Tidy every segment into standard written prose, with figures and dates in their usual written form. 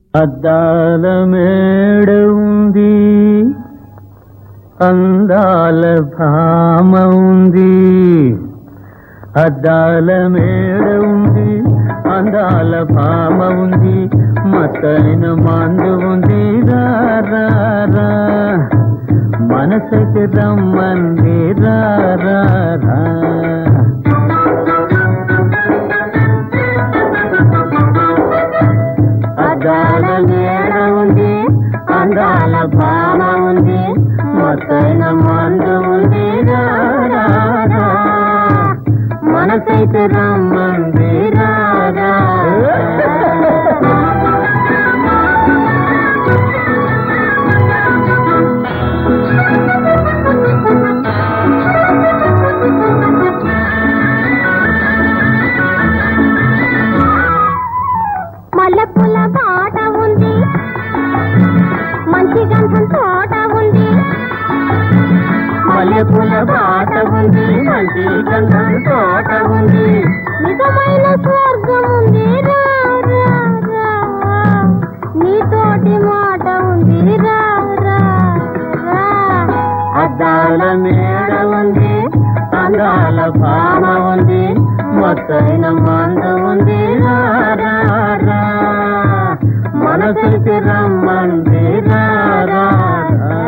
అద్దాల మేడ ఉంది, అందాల భామ ఉంది. అద్దాల మేడ ఉంది, అందాల భామ ఉంది, మత్తైన మందు ఉంది. రా రా రా మనసుకి రమ్మంది. రా రా రా అద్దాల మేడ ఉంది, అందాల భామ ఉంది, మత్తైన మందు ఉంది. రా రా రా మనసైతే రమ్మంది. రా రా మల్లెపూల బాట ఉంది, మంచి గంధం తోట ఉంది. మల్లెపూల బాట ఉంది, మంచి గంధం తోట ఉంది. నిజమైన స్వర్గం ఉంది. రా రా రా నీతోటి మాట ఉంది. రా రా రా అద్దాల మేడ ఉంది, అందాల భామ ఉంది, మత్తైన మందు ఉంది. రా రా రా మనసుకి రమ్మంది. రా రా రా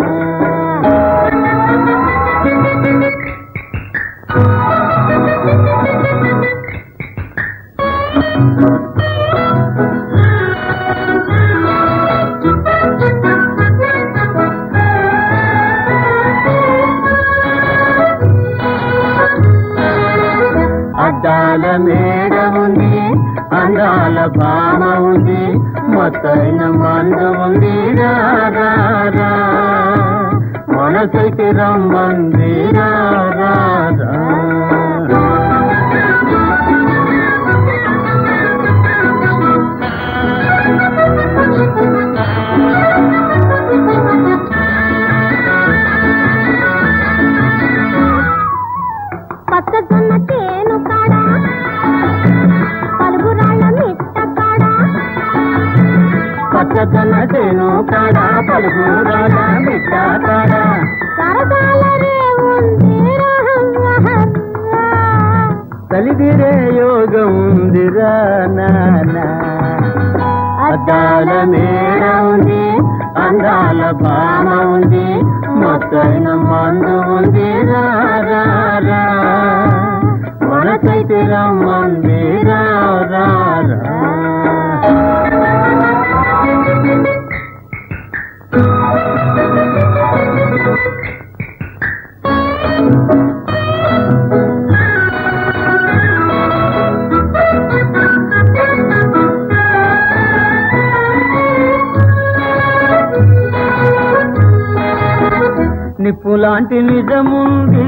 అద్దాల మేడ ఉంది, అందాల భామ ఉంది, మత్తైన మందు ఉంది. రా రా రా మనసుకి రమ్మంది. రా రా రా పచ్చజొన్న తేను కాడ, పలుగురాళ్ళ మిట్ట కాడ. పచ్చజొన్న తేను కాడ, పలుగురాళ్ళ మిట్ట కాడ. సరదాల రేవుంది. కలిదిరే యోగం ఉంది. రా నానా అద్దాల మేడ ఉంది, అందాల భామ ఉంది, మత్తైన మందు ఉంది. రా రా రా మనసైతే రమ్మంది. రా రా రా నిప్పులాంటి నిజముంది,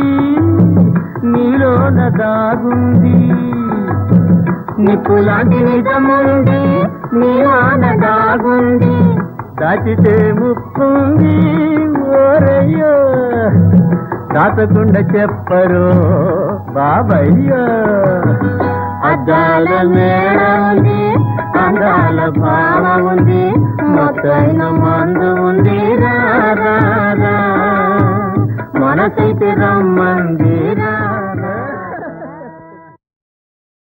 నీలోన దాగుంది. నిప్పులాంటి నిజముంది, నీలోన దాగుంది. దాచితే ముప్పుంది. ఓరయ్యో దాచకుండా చెప్పరు బాబయ్యో. అద్దాల మేడ ఉంది, అందాల భామ ఉంది, మత్తైన మందు ఉంది. రా రా రా మనసైతే రమ్మంది. రా